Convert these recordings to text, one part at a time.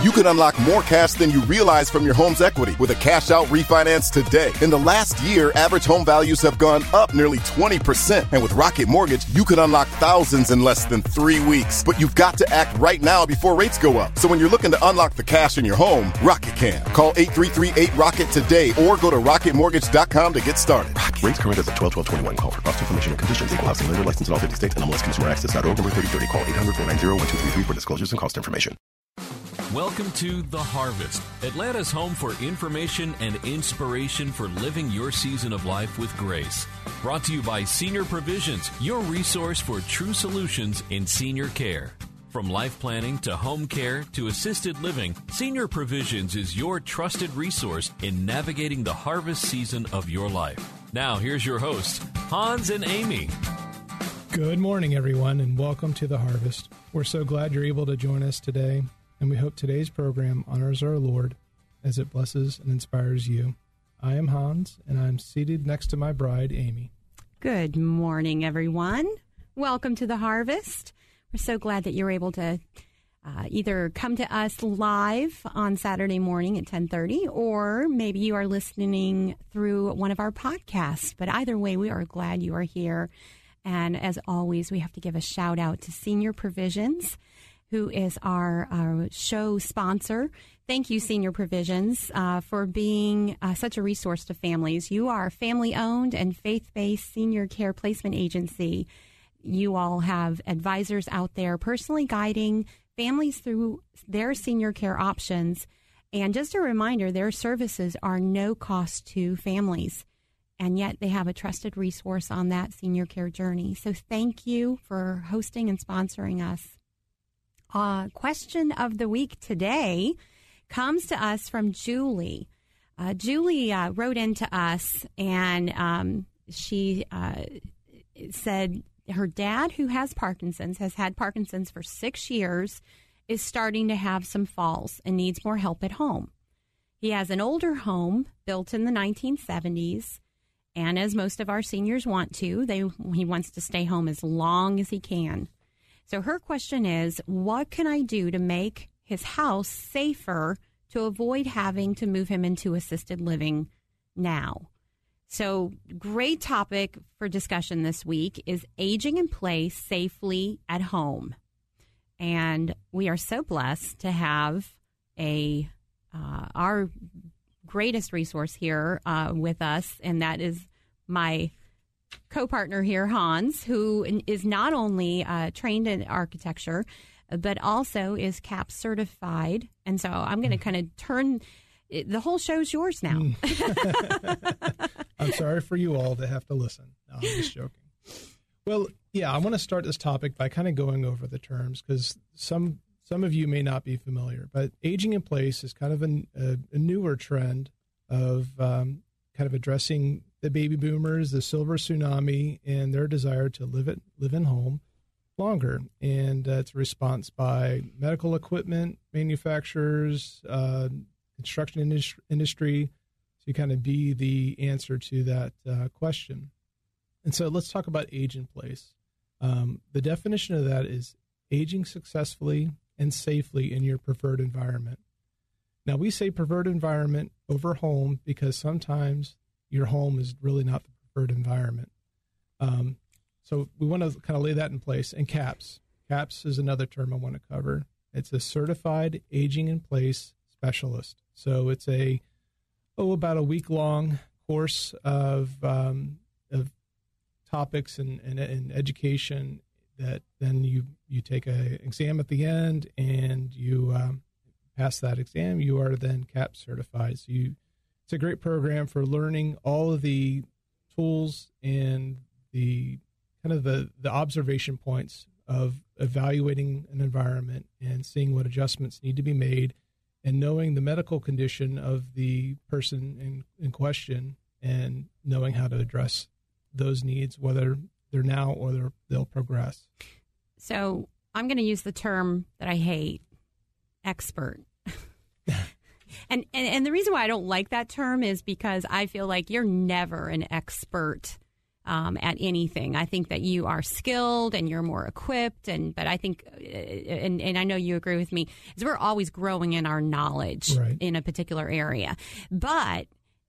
You can unlock more cash than you realize from your home's equity with a cash-out refinance today. In the last year, average home values have gone up nearly 20%. And with Rocket Mortgage, you could unlock thousands in less than 3 weeks. But you've got to act right now before rates go up. So when you're looking to unlock the cash in your home, Rocket can. Call 833-8ROCKET today or go to rocketmortgage.com to get started. Rocket. Rates current as of 12/12/21. Call for cost information and conditions. Equal housing lender license in all 50 states. NMLSConsumerAccess.org. Number 3030. Call 800-490-1233 for disclosures and cost information. Welcome to The Harvest, Atlanta's home for information and inspiration for living your season of life with grace. Brought to you by Senior Provisions, your resource for true solutions in senior care. From life planning to home care to assisted living, Senior Provisions is your trusted resource in navigating the harvest season of your life. Now, here's your hosts, Hans and Amy. Good morning, everyone, and welcome to The Harvest. We're so glad you're able to join us today, and we hope today's program honors our Lord as it blesses and inspires you. I am Hans, and I'm seated next to my bride, Amy. Good morning, everyone. Welcome to The Harvest. We're so glad that you're able to either come to us live on Saturday morning at 10:30, or maybe you are listening through one of our podcasts. But either way, we are glad you are here. And as always, we have to give a shout out to Senior Provisions, who is our show sponsor. Thank you, Senior Provisions, for being such a resource to families. You are a family-owned and faith-based senior care placement agency. You all have advisors out there personally guiding families through their senior care options. And just a reminder, their services are no cost to families. And yet they have a trusted resource on that senior care journey. So thank you for hosting and sponsoring us. Question of the week today comes to us from Julie. Julie wrote into us, and she said her dad, who has Parkinson's, has had Parkinson's for 6 years, is starting to have some falls and needs more help at home. He has an older home built in the 1970s. And as most of our seniors want to, he wants to stay home as long as he can. So her question is, what can I do to make his house safer to avoid having to move him into assisted living now? So great topic for discussion this week is aging in place safely at home. And we are so blessed to have our greatest resource here with us, and that is my co-partner here, Hans, who is not only trained in architecture, but also is CAPS certified. And so I'm going to kind of turn the whole show's yours now. I'm sorry for you all to have to listen. No, I'm just joking. Well, yeah, I want to start this topic by kind of going over the terms, because some of you may not be familiar, but aging in place is kind of a newer trend of kind of addressing the baby boomers, the silver tsunami, and their desire to live in home longer. And it's a response by medical equipment manufacturers, construction industry, to kind of be the answer to that question. And so let's talk about age in place. The definition of that is aging successfully and safely in your preferred environment. Now, we say preferred environment over home because sometimes your home is really not the preferred environment. So we want to kind of lay that in place. And CAPS. CAPS is another term I want to cover. It's a Certified Aging in Place Specialist. So it's about a week-long course of topics and education that then you take an exam at the end, and you pass that exam, you are then CAPS certified. So it's a great program for learning all of the tools and the kind of the observation points of evaluating an environment and seeing what adjustments need to be made, and knowing the medical condition of the person in question, and knowing how to address those needs, whether they're now or they'll progress. So I'm going to use the term that I hate, expert. And the reason why I don't like that term is because I feel like you're never an expert at anything. I think that you are skilled and you're more equipped, but I think, and I know you agree with me, is we're always growing in our knowledge in a particular area. But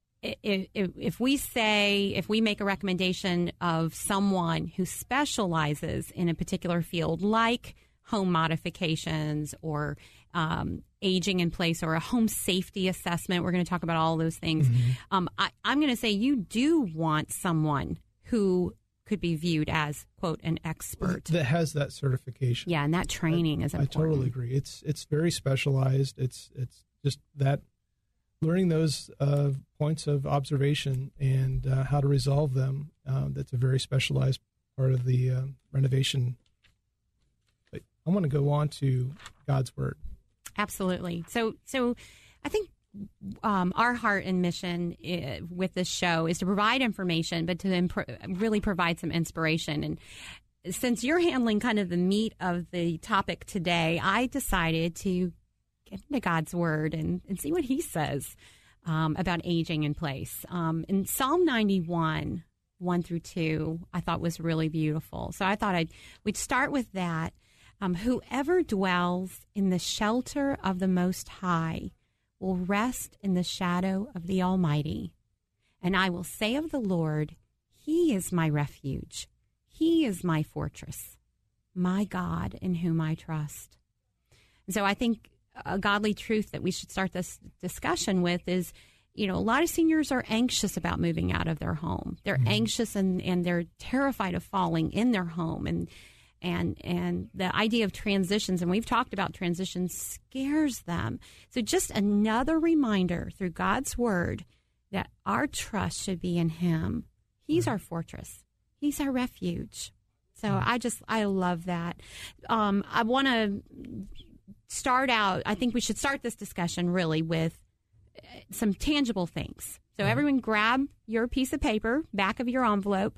if we make a recommendation of someone who specializes in a particular field, like home modifications or aging in place or a home safety assessment, we're going to talk about all those things. I'm going to say you do want someone who could be viewed as, quote, an expert. That has that certification. Yeah, and that training is important. I totally agree. It's very specialized. It's just that learning those points of observation and how to resolve them, that's a very specialized part of the renovation. But I want to go on to God's Word. Absolutely. So I think our heart and mission with this show is to provide information, but to really provide some inspiration. And since you're handling kind of the meat of the topic today, I decided to get into God's Word and see what He says about aging in place. In Psalm 91, 1 through 2, I thought was really beautiful. So I thought we'd start with that. Whoever dwells in the shelter of the Most High will rest in the shadow of the Almighty. And I will say of the Lord, He is my refuge. He is my fortress, my God in whom I trust. And so I think a godly truth that we should start this discussion with is, a lot of seniors are anxious about moving out of their home. They're anxious and they're terrified of falling in their home. And the idea of transitions, and we've talked about transitions, scares them. So just another reminder through God's Word that our trust should be in Him. He's our fortress. He's our refuge. So I love that. I want to start out, I think we should start this discussion really with some tangible things. So everyone grab your piece of paper, back of your envelope.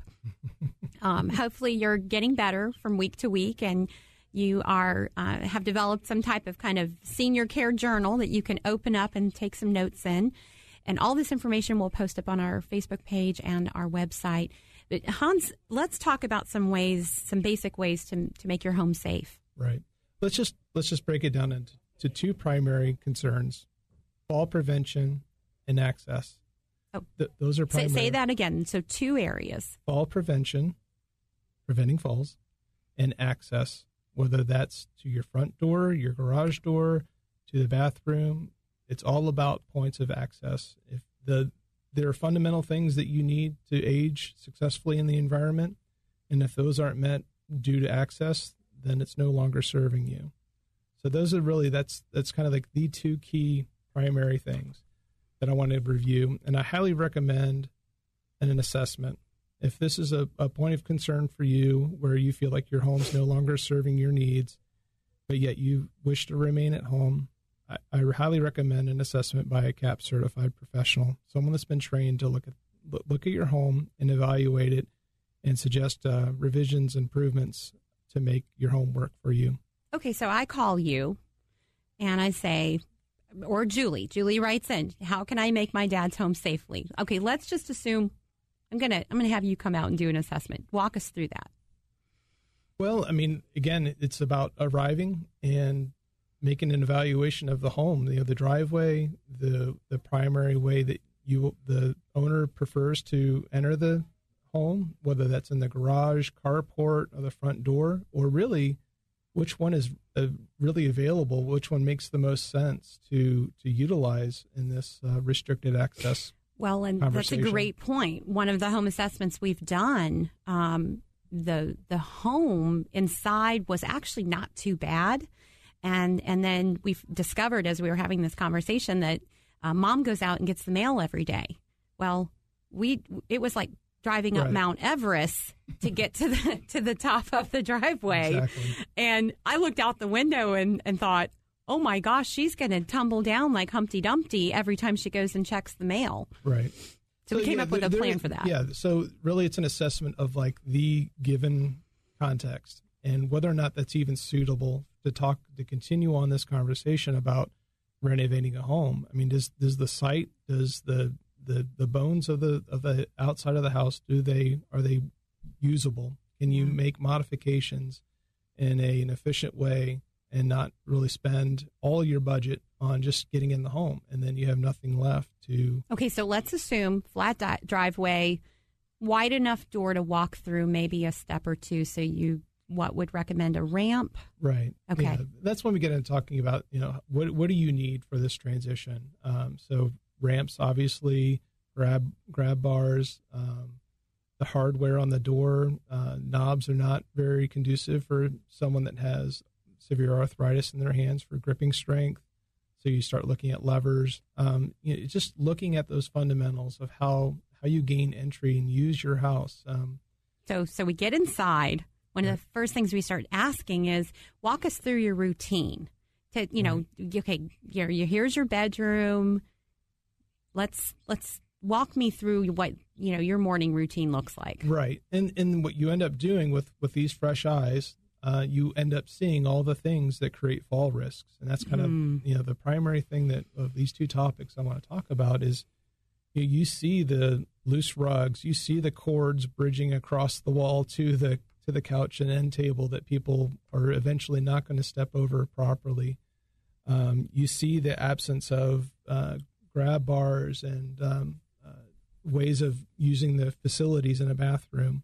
Hopefully you're getting better from week to week, and you are have developed some type of kind of senior care journal that you can open up and take some notes in. And all this information we'll post up on our Facebook page and our website. But Hans, let's talk about some basic ways to make your home safe. Right. Let's just break it down into two primary concerns: fall prevention and access. Oh, those are primary. Say that again. So two areas: fall prevention, preventing falls, and access, whether that's to your front door, your garage door, to the bathroom. It's all about points of access. If there are fundamental things that you need to age successfully in the environment, and if those aren't met due to access, then it's no longer serving you. So those are really, that's kind of like the two key primary things that I want to review. And I highly recommend an assessment. If this is a point of concern for you, where you feel like your home's no longer serving your needs, but yet you wish to remain at home, I highly recommend an assessment by a CAP certified professional, someone that's been trained to look at your home and evaluate it and suggest revisions, improvements to make your home work for you. Okay, so I call you and I say, or Julie writes in, how can I make my dad's home safely? Okay, let's just assume I'm gonna have you come out and do an assessment. Walk us through that. Well, I mean, again, it's about arriving and making an evaluation of the home, the driveway, the primary way that the owner prefers to enter the home, whether that's in the garage, carport, or the front door, or really which one is really available, which one makes the most sense to utilize in this restricted access. Well, and that's a great point. One of the home assessments we've done, the home inside was actually not too bad. And then we've discovered as we were having this conversation that mom goes out and gets the mail every day. Well, it was like driving up Mount Everest to get to the top of the driveway. Exactly. And I looked out the window and thought, oh my gosh, she's going to tumble down like Humpty Dumpty every time she goes and checks the mail. Right. So we came up with a plan for that. Yeah. So really it's an assessment of like the given context and whether or not that's even suitable to continue on this conversation about renovating a home. I mean, does the site, does the the bones of the outside of the house, are they usable? Can you make modifications in an efficient way and not really spend all your budget on just getting in the home, and then you have nothing left to... Okay, so let's assume flat driveway, wide enough door to walk through, maybe a step or two. So what would recommend a ramp? Right. Okay. Yeah, that's when we get into talking about, what do you need for this transition? So ramps, obviously, grab bars, the hardware on the door, knobs are not very conducive for someone that has severe arthritis in their hands for gripping strength. So you start looking at levers, just looking at those fundamentals of how you gain entry and use your house. So we get inside. One of the first things we start asking is, walk us through your routine. Okay, here's your bedroom. Let's walk me through what your morning routine looks like. Right, and what you end up doing with these fresh eyes, you end up seeing all the things that create fall risks, and that's kind of the primary thing that of these two topics I want to talk about is you see the loose rugs, you see the cords bridging across the wall to the couch and end table that people are eventually not going to step over properly. You see the absence of grab bars and ways of using the facilities in a bathroom.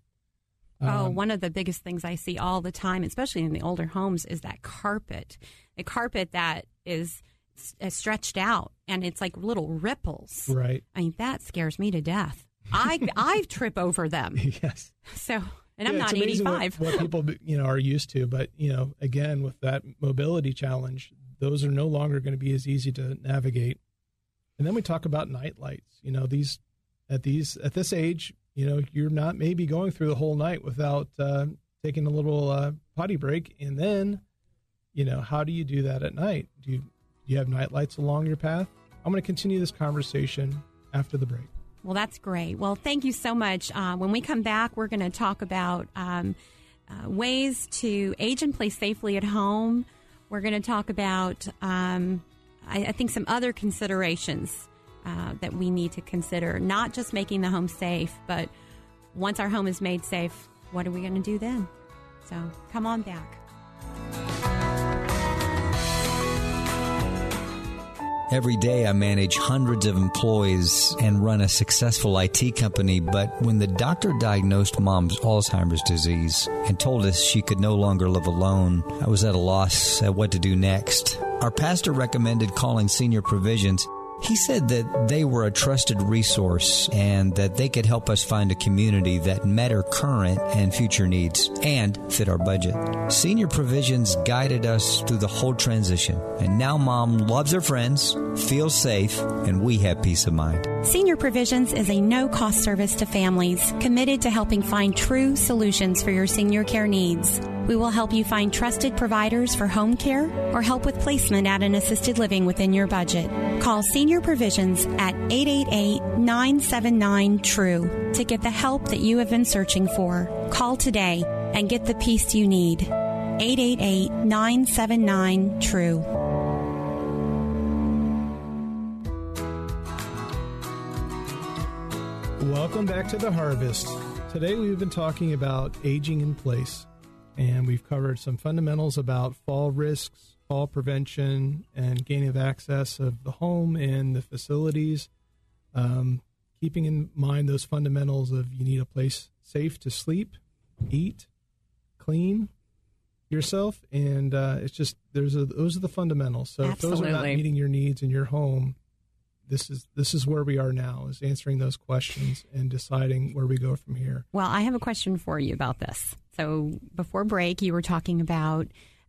One of the biggest things I see all the time, especially in the older homes, is that carpet. The carpet that is stretched out, and it's like little ripples. Right. I mean, that scares me to death. I trip over them. Yes. So, and I'm not 85. What people are used to, but again, with that mobility challenge, those are no longer going to be as easy to navigate. And then we talk about night lights. At this age, you're not maybe going through the whole night without taking a little potty break. And then, how do you do that at night? Do you have night lights along your path? I'm going to continue this conversation after the break. Well, that's great. Well, thank you so much. When we come back, we're going to talk about ways to age and play safely at home. We're going to talk about, I think, some other considerations that we need to consider, not just making the home safe, but once our home is made safe, what are we going to do then? So come on back. Every day I manage hundreds of employees and run a successful IT company, but when the doctor diagnosed Mom's Alzheimer's disease and told us she could no longer live alone, I was at a loss at what to do next. Our pastor recommended calling Senior Provisions. He said that they were a trusted resource and that they could help us find a community that met our current and future needs and fit our budget. Senior Provisions guided us through the whole transition, and now Mom loves her friends, feels safe, and we have peace of mind. Senior Provisions is a no-cost service to families committed to helping find true solutions for your senior care needs. We will help you find trusted providers for home care or help with placement at an assisted living within your budget. Call Senior Provisions at 888-979-TRUE to get the help that you have been searching for. Call today and get the peace you need. 888-979-TRUE. Welcome back to The Harvest. Today we've been talking about aging in place. And we've covered some fundamentals about fall risks, fall prevention, and gaining of access of the home and the facilities. Keeping in mind those fundamentals of you need a place safe to sleep, eat, clean yourself, and it's just those are the fundamentals. So Absolutely. If those are not meeting your needs in your home, this is where we are now, is answering those questions and deciding where we go from here. Well, I have a question for you about this. So before break, you were talking about,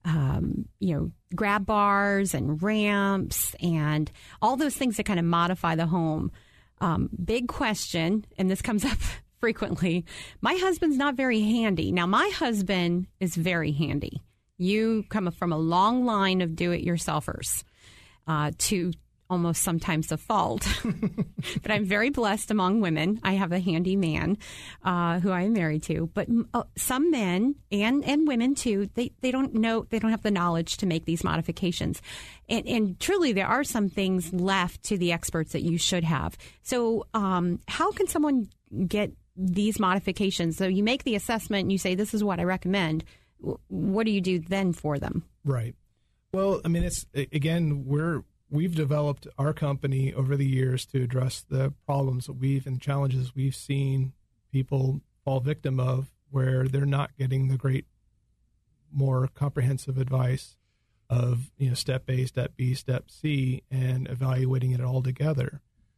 grab bars and ramps and all those things that kind of modify the home. Big question, and this comes up frequently. My husband's not very handy. Now, my husband is very handy. You come from a long line of do-it-yourselfers to almost sometimes a fault. But I'm very blessed among women. I have a handy man who I am married to. But some men and women too, they don't know, they don't have the knowledge to make these modifications. And truly, there are some things left to the experts that you should have. So how can someone get these modifications? So you make the assessment and you say, this is what I recommend. What do you do then for them? Right. Well, I mean, it's, again, we've developed our company over the years to address the problems that and challenges we've seen people fall victim of, where they're not getting the great, more comprehensive advice of, step A, step B, step C, and evaluating it all together.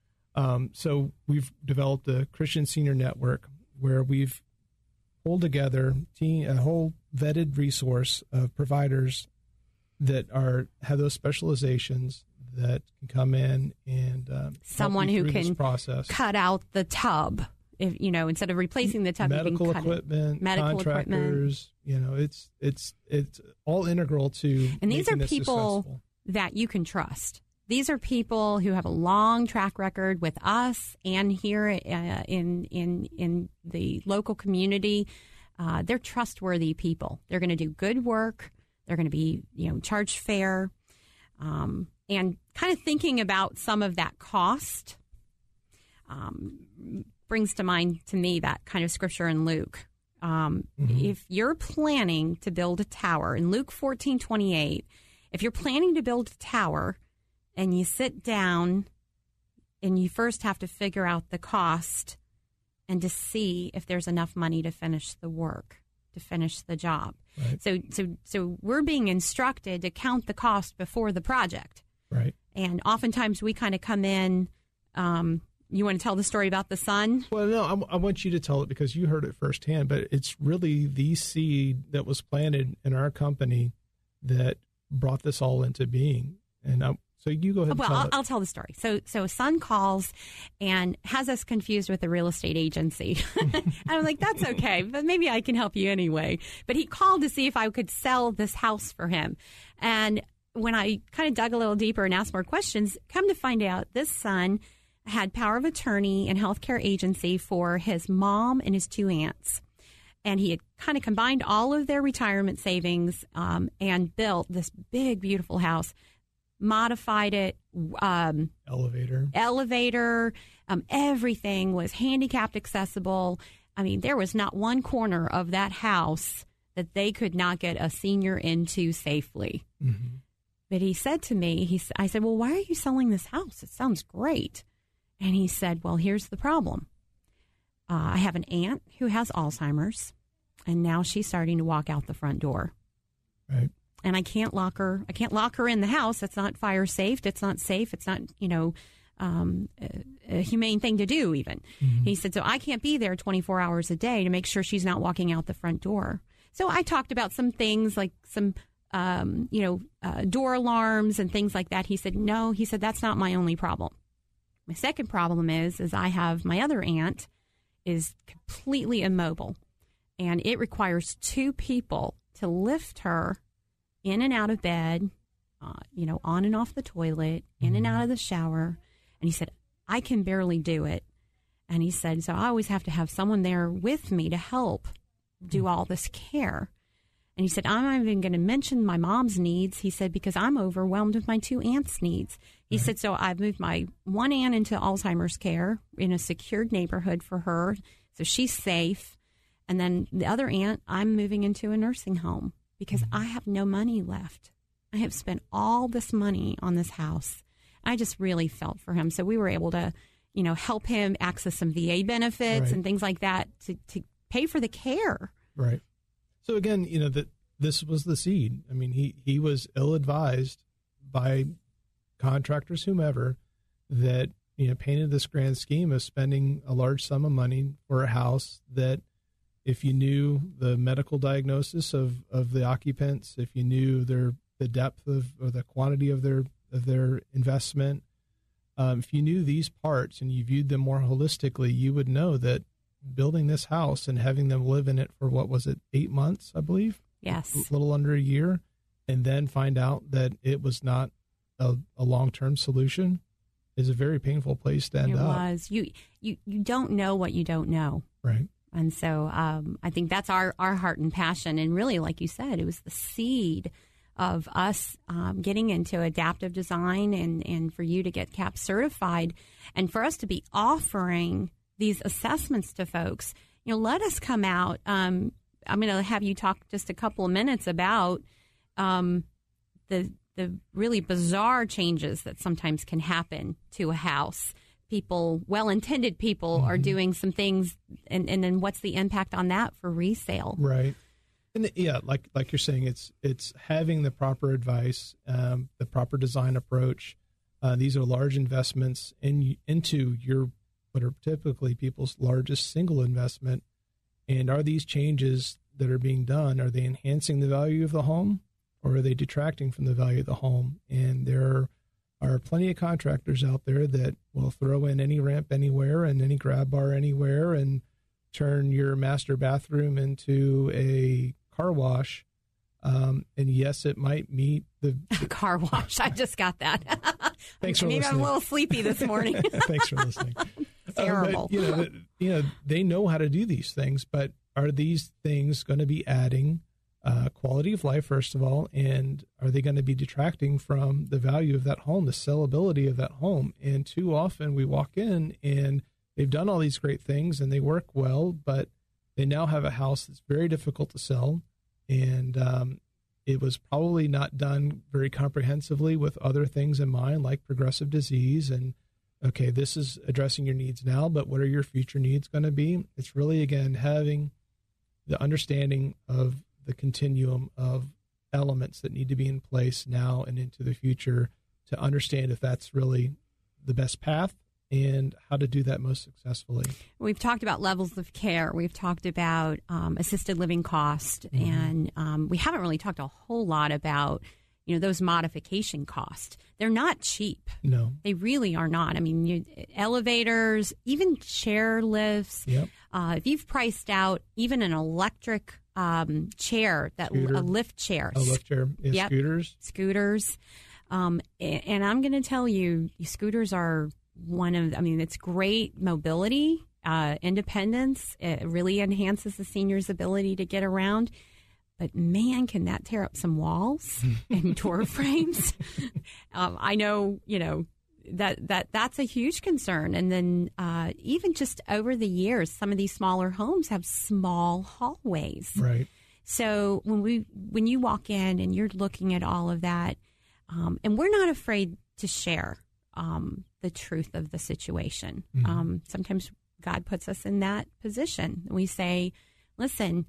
So we've developed a Christian Senior Network where we've pulled together a whole vetted resource of providers that have those specializations that can come in and someone who can process. Cut out the tub, instead of replacing the tub. Medical equipment, contractors. It's all integral to. And these are people successful. That you can trust. These are people who have a long track record with us and here in the local community. They're trustworthy people. They're going to do good work. They're going to be, charged fair. And kind of thinking about some of that cost brings to mind to me that kind of scripture in Luke. If you're planning to build a tower, in Luke 14:28, if you're planning to build a tower and you sit down and you first have to figure out the cost and to see if there's enough money to finish the work, to finish the job. Right. So we're being instructed to count the cost before the project. Right. And oftentimes we kind of come in. You want to tell the story about the son? Well, no, I want you to tell it because you heard it firsthand, but it's really the seed that was planted in our company that brought this all into being. And so you go ahead. Well, I'll tell the story. So a son calls and has us confused with a real estate agency. And I'm like, that's okay, but maybe I can help you anyway. But he called to see if I could sell this house for him. And when I kind of dug a little deeper and asked more questions, come to find out this son had power of attorney and healthcare agency for his mom and his two aunts. And he had kind of combined all of their retirement savings and built this big, beautiful house. Modified it, elevator, everything was handicapped accessible. I mean, there was not one corner of that house that they could not get a senior into safely. Mm-hmm. But he said to me, I said, well, why are you selling this house? It sounds great. And he said, well, here's the problem. I have an aunt who has Alzheimer's, and now she's starting to walk out the front door. Right. And I can't lock her. I can't lock her in the house. It's not fire safe. It's not safe. It's not, a humane thing to do even. Mm-hmm. He said, so I can't be there 24 hours a day to make sure she's not walking out the front door. So I talked about some things like some, door alarms and things like that. He said, no, that's not my only problem. My second problem is I have my other aunt is completely immobile, and it requires two people to lift her in and out of bed, on and off the toilet, in and out of the shower. And he said, I can barely do it. And he said, so I always have to have someone there with me to help do all this care. And he said, I'm not even going to mention my mom's needs. He said, because I'm overwhelmed with my two aunts' needs. He said, so I've moved my one aunt into Alzheimer's care in a secured neighborhood for her, so she's safe. And then the other aunt, I'm moving into a nursing home because I have no money left. I have spent all this money on this house. I just really felt for him. So we were able to, help him access some VA benefits and things like that to pay for the care. Right. So again, that this was the seed. I mean, he was ill-advised by contractors, whomever, that, painted this grand scheme of spending a large sum of money for a house that, if you knew the medical diagnosis of the occupants, if you knew the depth of or the quantity of their investment, if you knew these parts and you viewed them more holistically, you would know that building this house and having them live in it for, 8 months, I believe? Yes. A little under a year, and then find out that it was not a long-term solution is a very painful place to end up. It was. You don't know what you don't know. Right. And so I think that's our heart and passion. And really, like you said, it was the seed of us getting into adaptive design and for you to get CAP certified and for us to be offering these assessments to folks. Let us come out. I'm going to have you talk just a couple of minutes about the really bizarre changes that sometimes can happen to a house. People, well-intended people, are doing some things, and then what's the impact on that for resale? Right. And like you're saying, it's having the proper advice, the proper design approach. These are large investments into what are typically people's largest single investment. And are these changes that are being done, are they enhancing the value of the home, or are they detracting from the value of the home? And there are plenty of contractors out there that will throw in any ramp anywhere and any grab bar anywhere and turn your master bathroom into a car wash. And yes, it might meet the car wash. I just got that. Thanks for Maybe listening. I'm a little sleepy this morning. Thanks for listening. Terrible. But, they know how to do these things, but are these things going to be adding quality of life, first of all, and are they going to be detracting from the value of that home, the sellability of that home? And too often we walk in and they've done all these great things and they work well, but they now have a house that's very difficult to sell, and it was probably not done very comprehensively with other things in mind, like progressive disease. And okay, this is addressing your needs now, but what are your future needs going to be? It's really, again, having the understanding of the continuum of elements that need to be in place now and into the future to understand if that's really the best path and how to do that most successfully. We've talked about levels of care. We've talked about assisted living cost, and we haven't really talked a whole lot about those modification costs. They're not cheap. No. They really are not. I mean, elevators, even chair lifts. Yep. If you've priced out even an electric chair, a lift chair. A lift chair. Yeah, yep. Scooters. And I'm going to tell you, scooters are it's great mobility, independence. It really enhances the senior's ability to get around. But man, can that tear up some walls and door frames? I know, that's a huge concern. And then even just over the years, some of these smaller homes have small hallways. Right. So when you walk in and you're looking at all of that, and we're not afraid to share the truth of the situation. Mm-hmm. Sometimes God puts us in that position. We say, listen,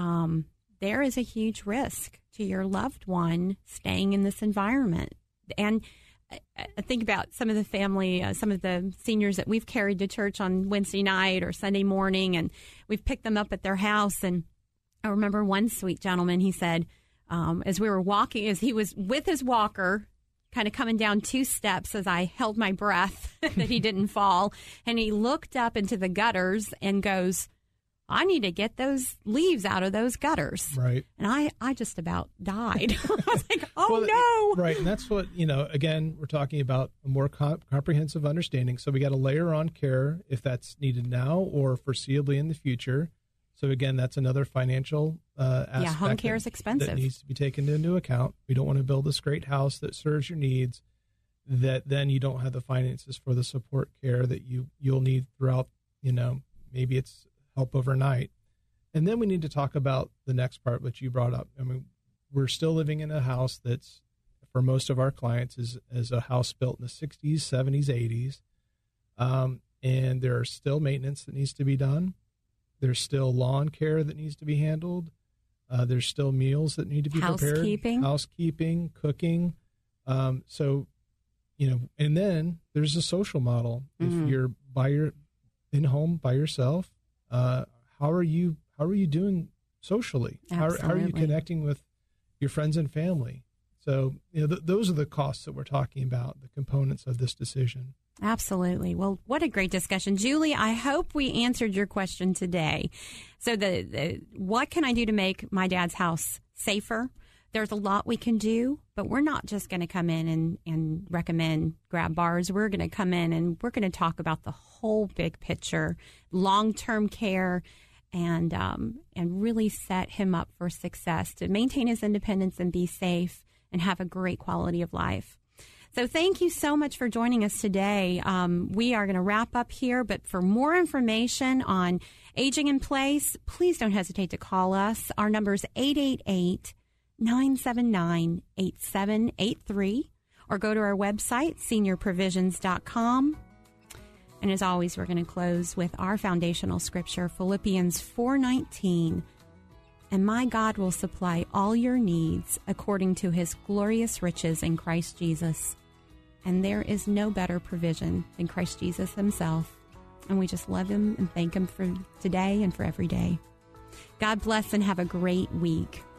there is a huge risk to your loved one staying in this environment. And I think about some of the family, some of the seniors that we've carried to church on Wednesday night or Sunday morning, and we've picked them up at their house. And I remember one sweet gentleman, he said, as we were walking, as he was with his walker, kind of coming down 2 steps as I held my breath that he didn't fall, and he looked up into the gutters and goes, I need to get those leaves out of those gutters. Right. And I just about died. I was like, no. Right. And that's what, again, we're talking about a more comprehensive understanding. So we got to layer on care if that's needed now or foreseeably in the future. So again, that's another financial aspect. Yeah, home care is expensive. That needs to be taken into account. We don't want to build this great house that serves your needs that then you don't have the finances for the support care that you'll need throughout, maybe it's help overnight. And then we need to talk about the next part, which you brought up. I mean, we're still living in a house that's, for most of our clients, is a house built in the 60s, 70s, 80s. And there are still maintenance that needs to be done. There's still lawn care that needs to be handled. There's still meals that need to be prepared. Housekeeping, cooking. So, and then there's a social model. Mm-hmm. If you're in home by yourself, how are you doing socially? How are you connecting with your friends and family? So, those are the costs that we're talking about, the components of this decision. Absolutely. Well, what a great discussion. Julie, I hope we answered your question today. So what can I do to make my dad's house safer, There's a lot we can do, but we're not just going to come in and recommend grab bars. We're going to come in and we're going to talk about the whole big picture, long-term care, and really set him up for success to maintain his independence and be safe and have a great quality of life. So thank you so much for joining us today. We are going to wrap up here, but for more information on Aging in Place, please don't hesitate to call us. Our number is 888-979-8783, or go to our website, seniorprovisions.com. And as always, we're going to close with our foundational scripture, Philippians 4:19. And my God will supply all your needs according to his glorious riches in Christ Jesus. And there is no better provision than Christ Jesus himself. And we just love him and thank him for today and for every day. God bless and have a great week.